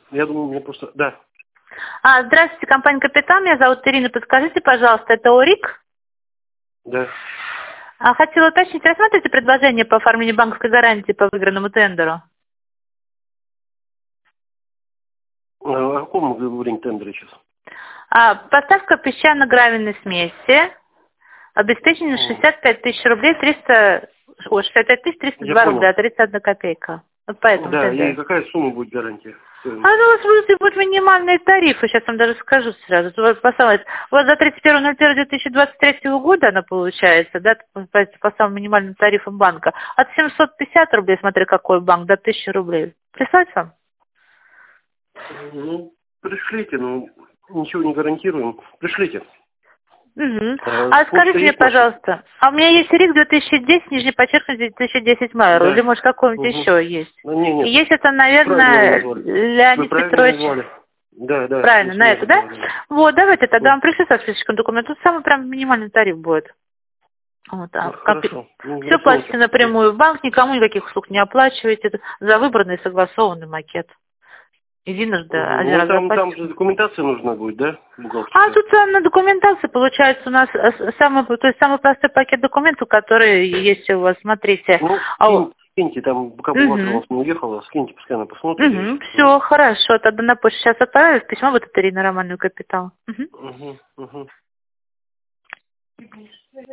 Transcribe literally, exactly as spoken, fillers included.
Я думаю, мне просто... Да. А, здравствуйте, компания «Капитал». Меня зовут Ирина. Подскажите, пожалуйста, это ОРИК? Да. А, хотела уточнить, рассматриваете предложение по оформлению банковской гарантии по выигранному тендеру? А о каком мы говорим тендере сейчас? А, поставка песчано-гравийной смеси, обеспечение шестьдесят пять тысяч рублей, триста... Ой, шестьдесят пять тысяч триста два рубля, тридцать одна копейка. Вот по этому Да, тендеру. и какая сумма будет гарантия? А ну, у вас будут, будут минимальные тарифы, сейчас вам даже скажу сразу. У вас, посылается, у вас за тридцать первое ноль первое две тысячи двадцать третьего года она получается, да, по, по самым минимальным тарифам банка, от семьсот пятьдесят рублей, смотри, какой банк, до тысячи рублей. Прислать вам? Ну, пришлите, ну, ничего не гарантируем. Пришлите. Угу. А, А скажите мне, есть ваша? пожалуйста, а у меня есть РИК две тысячи десять, нижний подчеркнуть, две тысячи десять Майер, Да. или может какой-нибудь Угу. еще есть? Ну, не, нет. Есть это, Правильно наверное, назвали. Вы Леонид правильно Петрович. назвали. Да, да. Правильно, на это, да? Назвали. Вот, давайте тогда Ну, вам пришлю со списочком документов. Тут самый прям минимальный тариф будет. Вот, ну, а, хорошо. Ну, все платите рисуйте. напрямую в банк, никому никаких услуг не оплачиваете. Это за выбранный и согласованный макет. Единожды, Угу. один Ну, раз там, там заплатите. же документация нужна будет, да? А Бухгалтерская. тут а, на документации получается у нас э, с- самый, то есть самый простой пакет документов, который есть у вас, смотрите. Ну, А, скиньте, скиньте, там, пока бухгалтер у угу. нас не уехала, скиньте, пускай она посмотрит. Угу. Все, хорошо, тогда на почту сейчас отправлю, письмо будет от Ирины Романовой «Капитал». Угу. Угу, угу.